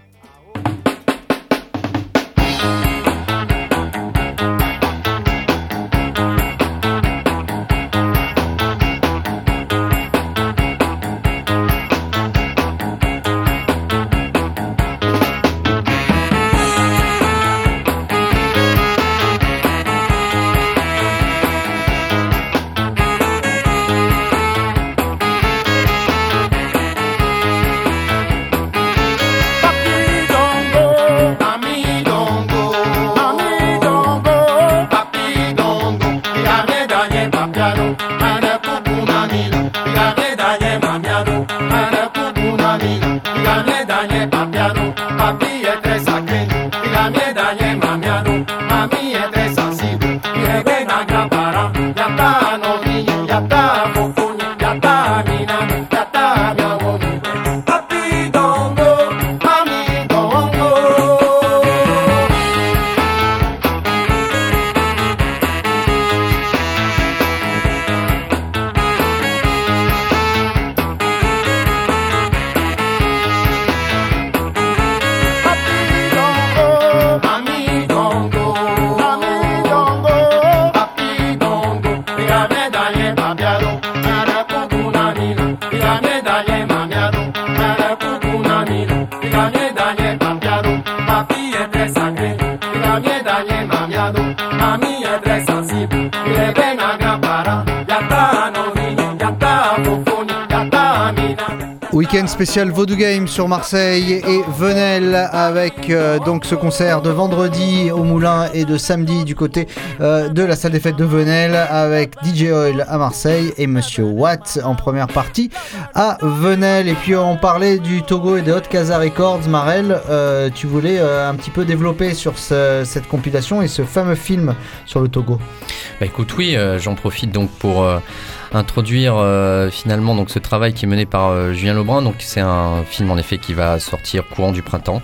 Week-end spécial Voodoo Game sur Marseille et Venelle avec donc ce concert de vendredi au Moulin et de samedi du côté de la salle des fêtes de Venelle avec DJ Oil à Marseille et Monsieur Watt en première partie à Venelle. Et puis on parlait du Togo et de Hot Casa Records. Marel, tu voulais un petit peu développer sur cette compilation et ce fameux film sur le Togo.
Bah écoute, oui, j'en profite donc pour introduire finalement donc ce travail qui est mené par Julien Lebrun. Donc c'est un film en effet qui va sortir courant du printemps.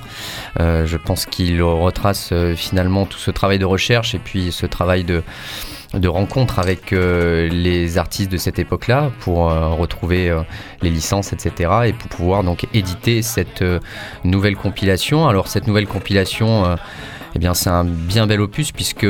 Je pense qu'il retrace finalement tout ce travail de recherche et puis ce travail de rencontre avec les artistes de cette époque-là pour retrouver les licences, etc. et pour pouvoir donc éditer cette nouvelle compilation. Alors cette nouvelle compilation, eh bien c'est un bien bel opus puisque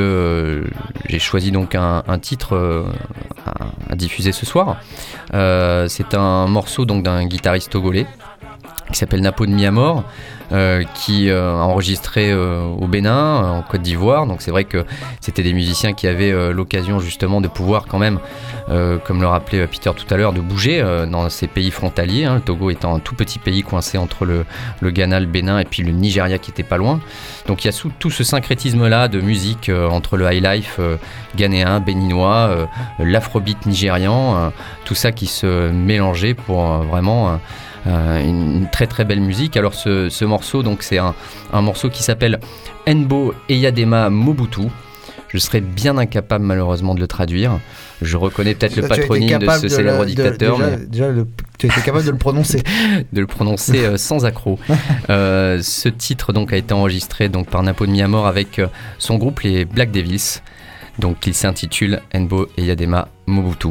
j'ai choisi donc un titre à diffuser ce soir. C'est un morceau donc d'un guitariste togolais qui qui s'appelle Napo de Mi-Amor, qui a enregistré au Bénin, en Côte d'Ivoire. Donc c'est vrai que c'était des musiciens qui avaient l'occasion justement de pouvoir quand même, comme le rappelait Peter tout à l'heure, de bouger dans ces pays frontaliers, le Togo étant un tout petit pays coincé entre le Ghana, le Bénin et puis le Nigeria qui était pas loin. Donc il y a tout ce syncrétisme-là de musique entre le high life ghanéen, béninois, l'afrobeat nigérian, tout ça qui se mélangeait pour vraiment une très très belle musique. Alors ce morceau, donc c'est un morceau qui s'appelle Nbo Eyadema Mobutu. Je serais bien incapable malheureusement de le traduire. Je reconnais peut-être le patronyme de ce célèbre dictateur.
Tu étais capable de le prononcer.
De le prononcer sans accroc. Ce titre donc a été enregistré donc par Napo de Mi-Amor avec son groupe les Black Devils. Donc il s'intitule Nbo Eyadema Mobutu.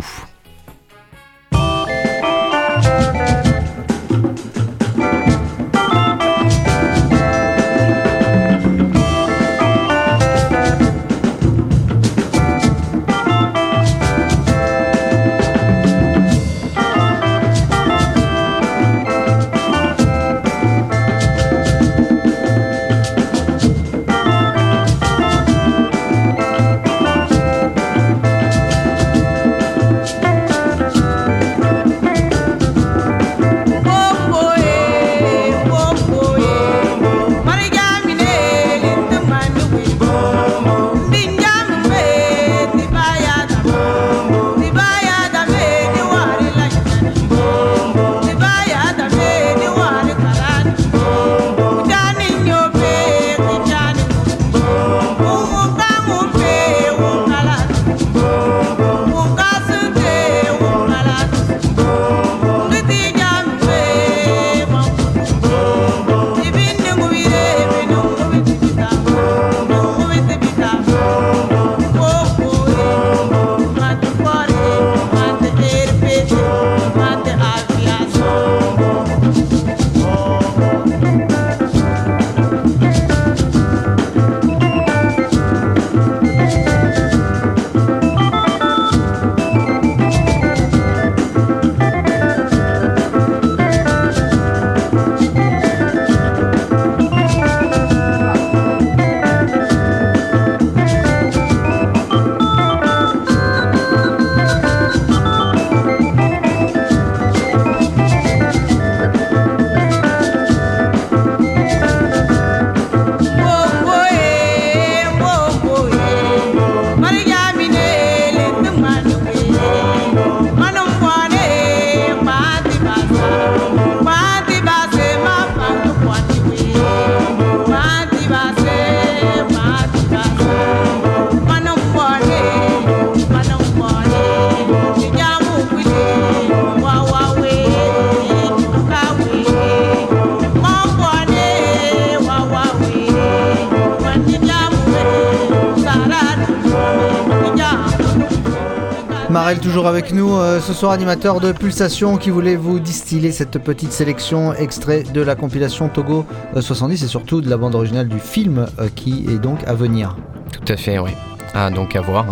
Marel toujours avec nous ce soir, animateur de Pulsation, qui voulait vous distiller cette petite sélection extrait de la compilation Togo 70 et surtout de la bande originale du film qui est donc à venir.
Tout à fait, oui. Ah, donc à voir,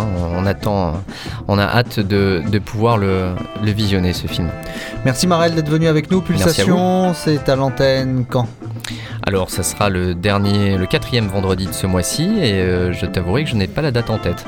on a hâte de pouvoir le visionner, ce film.
Merci Marel d'être venu avec nous. Pulsation, c'est à l'antenne quand ?
Alors ça sera le 4e vendredi de ce mois-ci et je t'avouerai que je n'ai pas la date en tête.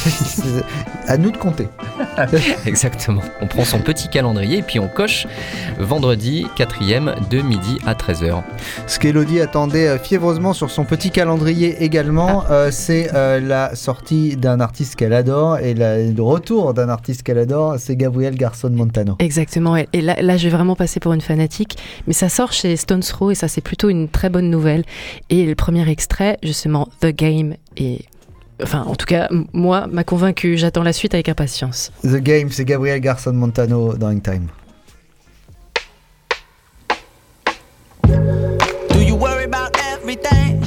À nous de compter.
Exactement. On prend son petit calendrier et puis on coche vendredi 4e de midi à 13h.
Ce qu'Elodie attendait fiévreusement sur son petit calendrier également, c'est la sortie d'un artiste qu'elle adore et le retour d'un artiste qu'elle adore, c'est Gabriel Garson Montano.
Exactement. Et là je vais vraiment passer pour une fanatique, mais ça sort chez Stones Throw et ça c'est plutôt une très bonne nouvelle. Et le premier extrait, justement, The Game, est... Enfin, en tout cas, moi, m'a convaincu. J'attends la suite avec impatience.
The Game, c'est Gabriel Garson Montano dans In Time.
Do you worry about everything?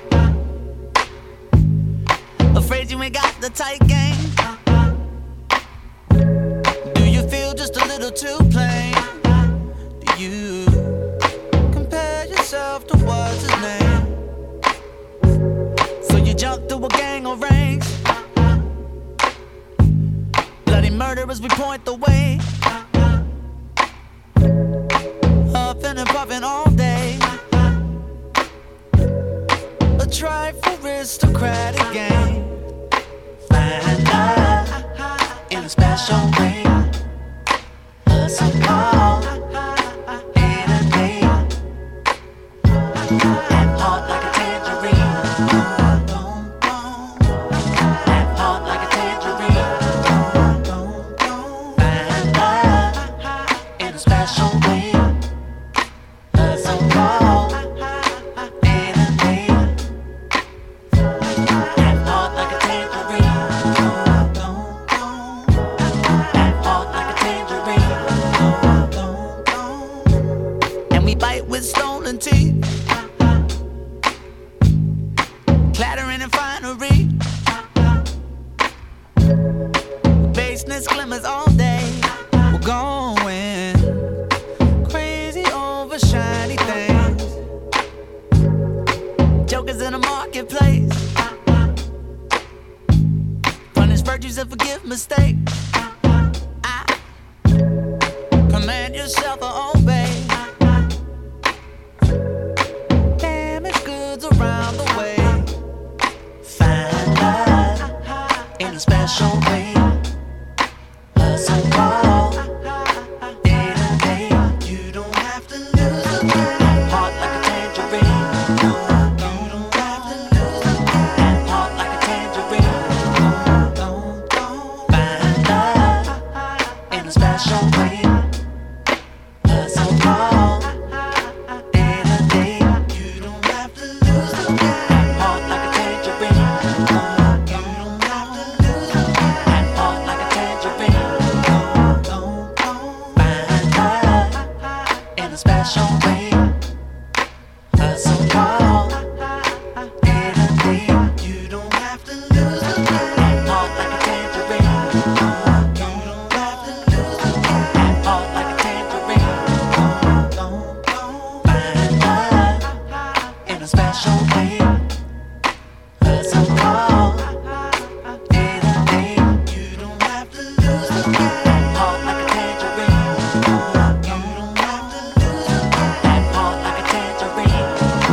Afraid you ain't got the tight game? Do you feel just a little too plain? Do you compare yourself to what's his name? So you jump through a gang of rings, bloody murder as we point the way, huffing and puffing all day. trifle aristocratic game. Find love in a special way. So call in a day. And hot like a tangerine. And hot like a tangerine. Find love in a special way. So call in a day. And hot like a tangerine. And hot like a tangerine. And we bite with stolen teeth, clattering in finery. Baseness glimmers all day. We're going crazy over shiny things. Jokers in a marketplace, punish virtues and forgive mistakes. Command yourself or obey. Damaged goods around the way. Find love in a special way. So call day to day. You don't have to lose a game. Hot like a tangerine. You don't have to lose a game. Hot like a tangerine. Find love in a special way. So call day to day. You don't have to lose a game. Hot like a tangerine. You don't have to lose a game. Hot like a tangerine. Find love in a special way. So call day to day. You don't have to lose a game. Hot like a tangerine. You don't have to lose a game. Hot like a tangerine. Find love in a special way. So call day to day. You don't have to lose a game. Hot like a tangerine. You don't have to lose a game. Hot like a tangerine.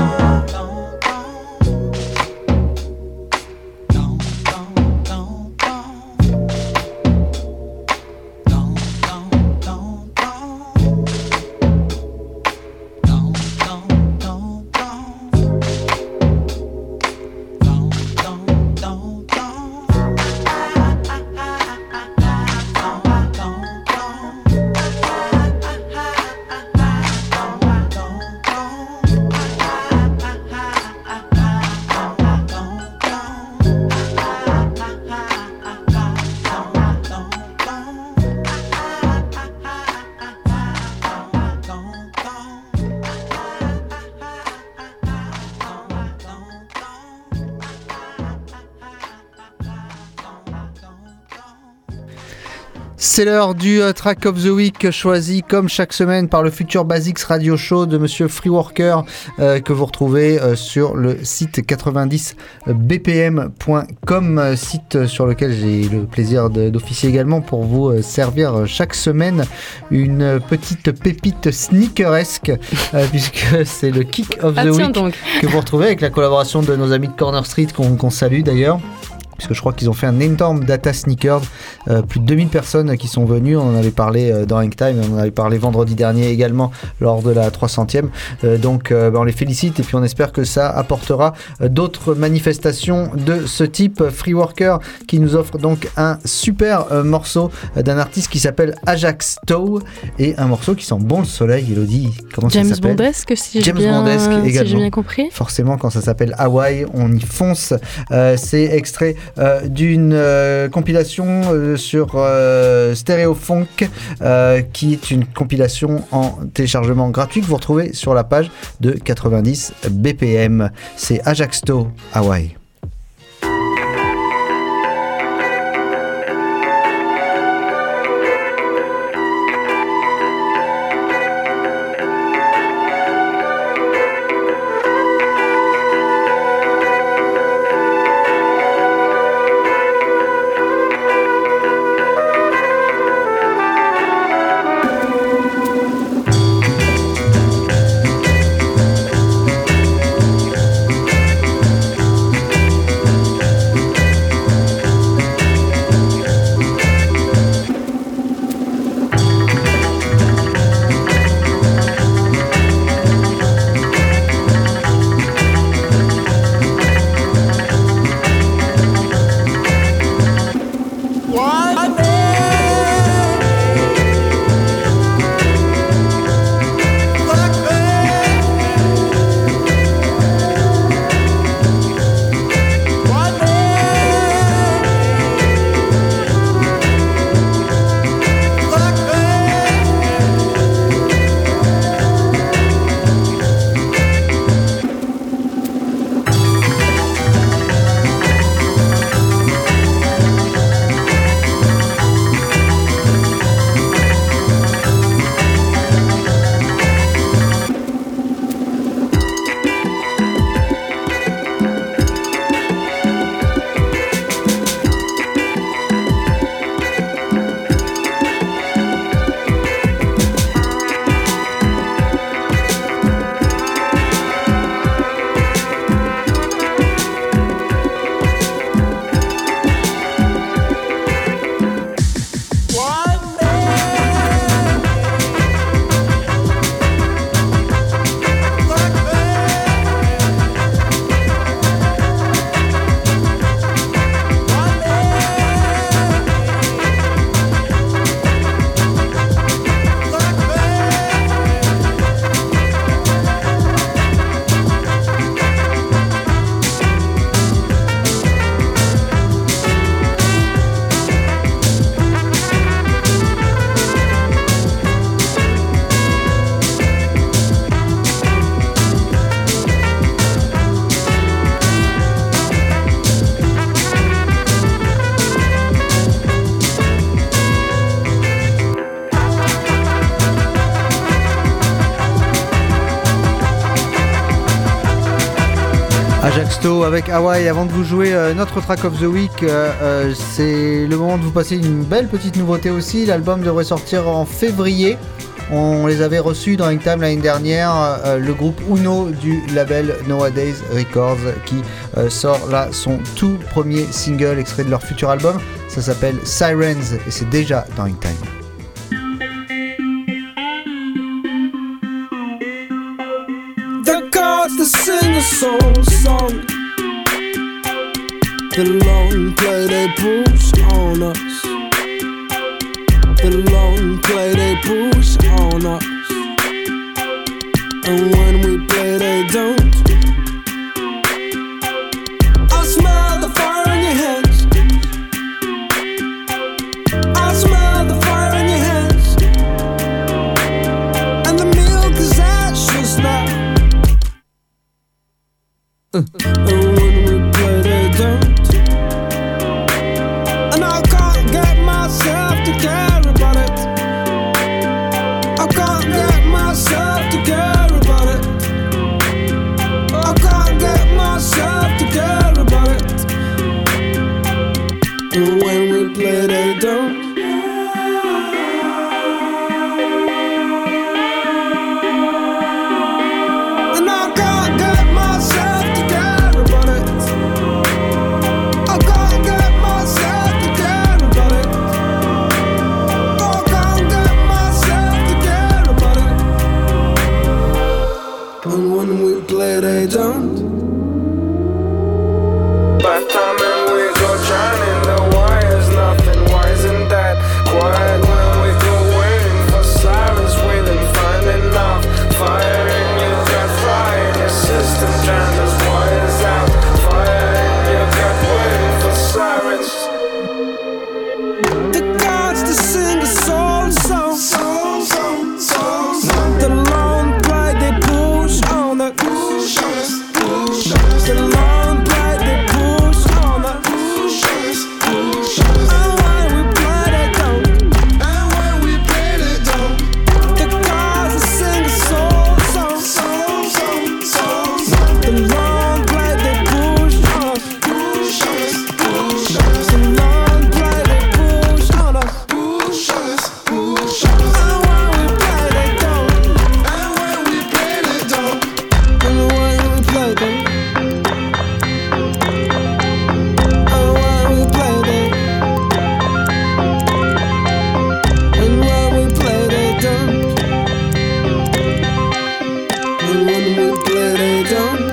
C'est l'heure du Track of the Week choisi comme chaque semaine par le Future Basics Radio Show de Monsieur Freeworker que vous retrouvez sur le site 90bpm.com, site sur lequel j'ai le plaisir d'officier également pour vous servir chaque semaine une petite pépite sneakeresque puisque c'est le Kick of the Week donc, que vous retrouvez avec la collaboration de nos amis de Corner Street qu'on salue d'ailleurs. Puisque je crois qu'ils ont fait un énorme data sneakers, plus de 2000 personnes qui sont venues, on en avait parlé dans Hangtime, on en avait parlé vendredi dernier également lors de la 300e, donc on les félicite et puis on espère que ça apportera d'autres manifestations de ce type. Freeworker qui nous offre donc un super morceau d'un artiste qui s'appelle Ajax Toe et un morceau qui sent bon le soleil. Elodie, comment
James
ça s'appelle?
Bondesque, si j'ai
bien
compris.
Forcément, quand ça s'appelle Hawaii, on y fonce. C'est extrait d'une compilation sur Stereofunk qui est une compilation en téléchargement gratuit que vous retrouvez sur la page de 90 BPM. C'est Ajax Toe, Hawaii. Ajaxto avec Hawaii. Avant de vous jouer notre track of the week, c'est le moment de vous passer une belle petite nouveauté aussi. L'album devrait sortir en février. On les avait reçus dans Hangtime l'année dernière, le groupe Uno du label Nowadays Records qui sort là son tout premier single extrait de leur futur album. Ça s'appelle Sirens et c'est déjà dans Hangtime.
The gods to sing a soul song. The long play they push on us. The long play they push on us. And when we play they don't. I smell the fire in your hands. I smell the fire in your hands. And the milk is ashes now. And when we play they don't. And I can't get myself together about it. I can't get myself together about it. I can't get myself together about it. And when we play they don't. And I can't get myself together about it. I can't get myself together about it. I can't get myself together about it. And when we play they don't. By the time and we go drowning, the wire's nothing. Why isn't that quiet when we go waiting for sirens? Waiting, finding enough fire in you got fire in your system. Drown those wires out. Fire in you got waiting for sirens. The gods to sing a soul song. The long play they push on the. The long play they push on the. And when we play they don't. And when we play they don't. The gods to sing a soul song. The long play they push on us. The long play they push on us. And when we play they don't. And when we play they don't. And when we play they. And when we play they. And when we play they don't. And when we play they don't.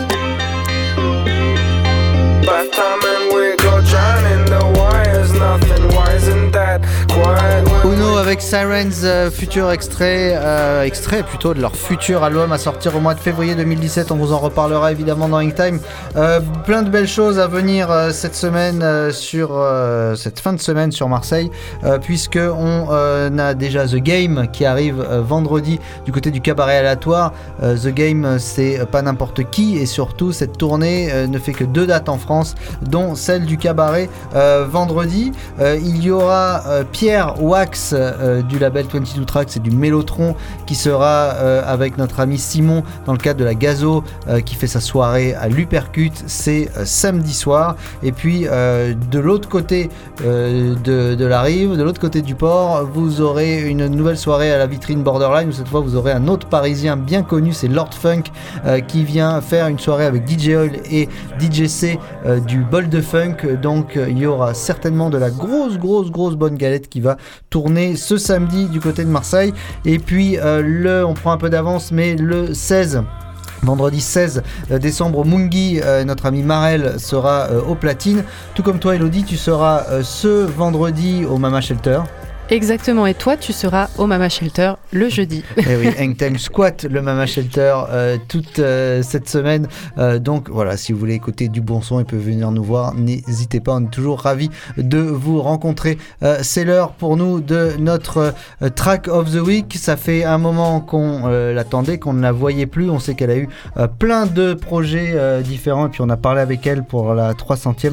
By the time and we go drowning, the wire's nothing. Why isn't that quiet?
Uno avec Sirens, futur extrait plutôt de leur futur album à sortir au mois de février 2017. On vous en reparlera évidemment dans Hangtime. Plein de belles choses à venir cette semaine cette fin de semaine sur Marseille, puisque on a déjà The Game qui arrive vendredi du côté du cabaret aléatoire. The Game, c'est pas n'importe qui, et surtout cette tournée ne fait que 2 dates en France, dont celle du cabaret vendredi. Il y aura Pierre Wax du label 22 Tracks et du Mélotron qui sera avec notre ami Simon dans le cadre de la Gazo qui fait sa soirée à l'Upercut. C'est samedi soir. Et puis de l'autre côté de la rive, de l'autre côté du port, vous aurez une nouvelle soirée à la vitrine Borderline où cette fois vous aurez un autre parisien bien connu, c'est Lord Funk qui vient faire une soirée avec DJ Oil et DJ C du Bol de Funk. Donc il y aura certainement de la grosse bonne galette qui va tourner ce samedi du côté de Marseille. Et puis on prend un peu d'avance, mais le 16 vendredi 16 décembre au Mungi, notre ami Marel sera au platine. Tout comme toi Elodie, tu seras ce vendredi au Mama Shelter.
Exactement, et toi tu seras au Mama Shelter le jeudi.
Et oui, Hangtime Squat, le Mama Shelter toute cette semaine. Donc voilà, si vous voulez écouter du bon son et peut venir nous voir, n'hésitez pas, on est toujours ravis de vous rencontrer. C'est l'heure pour nous de notre track of the week. Ça fait un moment qu'on l'attendait, qu'on ne la voyait plus. On sait qu'elle a eu plein de projets différents et puis on a parlé avec elle pour la 300e.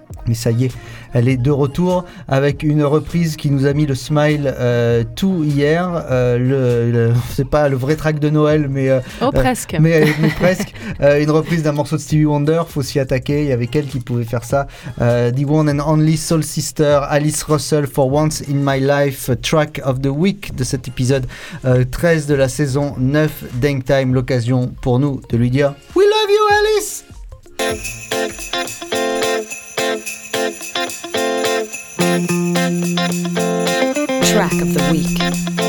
Mais ça y est, elle est de retour avec une reprise qui nous a mis le smile tout hier. C'est pas le vrai track de Noël, mais
presque.
Mais presque. Une reprise d'un morceau de Stevie Wonder. Faut s'y attaquer. Il y avait qu'elle qui pouvait faire ça. The One and Only Soul Sister, Alice Russell, For Once in My Life, track of the week de cet épisode 13 de la saison 9 d'Hangtime. L'occasion pour nous de lui dire We love you, Alice.
Track of the week.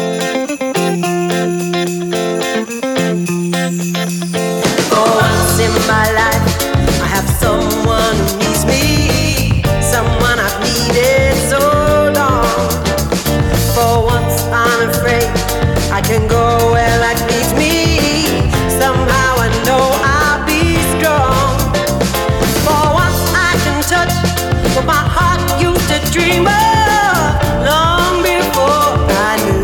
For once in my life, I have someone who needs me, someone I've needed so long. For once I'm afraid I can go where life leads me, somehow I know I'll be strong. For once I can touch what my heart used to dream of. Long before I knew,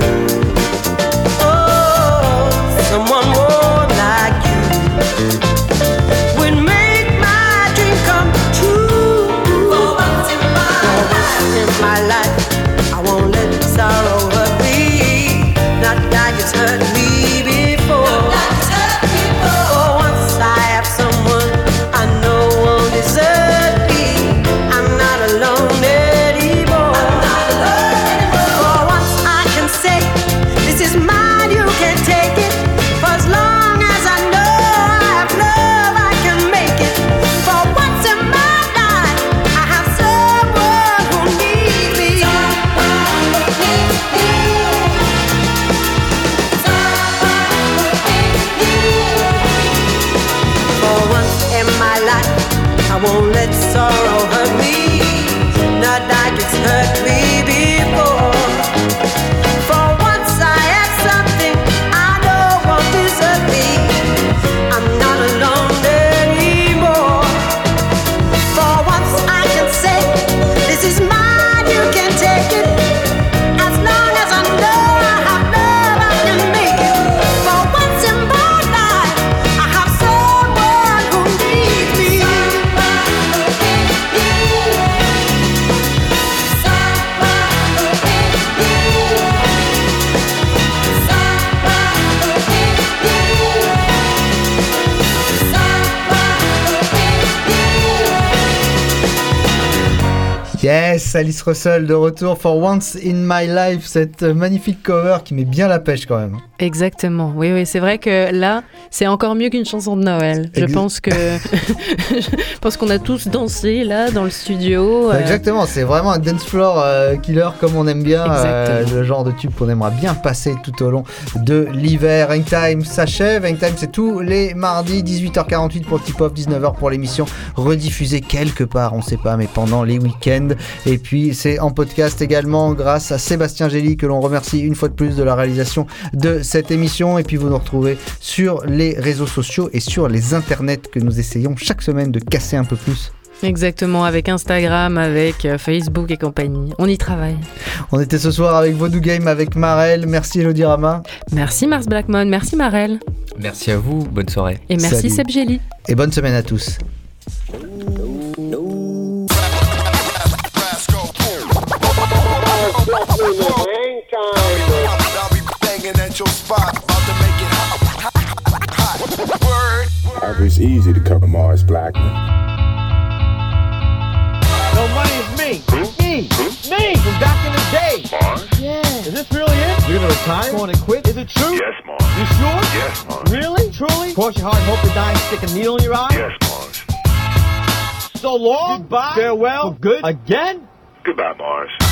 oh, someone more like you would make my dream come true. For once in my life, I won't let sorrow hurt me, not like it's hurt me before. For once I have someone I know won't desert me, I'm not alone anymore. This is mine, you can take it. For as long as I know I have love, I can make it. For once in my life, I have someone who needs me. For once in my life, I won't let sorrow hurt me, not like it's hurt me before. I'm not alone anymore. For once I can say, this is mine, you can take it. As long as I know I have love, I can make it. For once in my life, I have someone who needs me.
Yes, Alice Russell de retour For Once in My Life, cette magnifique cover qui met bien la pêche quand même.
Exactement, oui, c'est vrai que là, c'est encore mieux qu'une chanson de Noël. Je pense qu'on a tous dansé là dans le studio.
Exactement, c'est vraiment un dance floor killer comme on aime bien, le genre de tube qu'on aimerait bien passer tout au long de l'hiver. Hangtime s'achève, Hangtime c'est tous les mardis, 18h48 pour le tip-off, 19h pour l'émission, rediffusée quelque part, on sait pas, mais pendant les week-ends. Et puis c'est en podcast également grâce à Sébastien Gély que l'on remercie une fois de plus de la réalisation de cette émission. Et puis vous nous retrouvez sur les réseaux sociaux et sur les internets que nous essayons chaque semaine de casser un peu plus.
Exactement, avec Instagram, avec Facebook et compagnie. On y travaille.
On était ce soir avec Vodou Game, avec Marel. Merci Elodie Rama.
Merci Mars Blackmon, merci Marel.
Merci à vous, bonne soirée.
Et merci Seb Gély.
Et bonne semaine à tous.
It's easy to cover Mars Blackman.
No, money is me. Me from back in the day.
Mars?
Yeah. Is this really it? You're gonna retire? Going to quit? Is it true?
Yes, Mars.
You sure?
Yes, Mars.
Really? Truly? Cross your heart and hope to die and stick a needle in your eye?
Yes, Mars.
So long. Goodbye. Farewell. For good. Again?
Goodbye, Mars.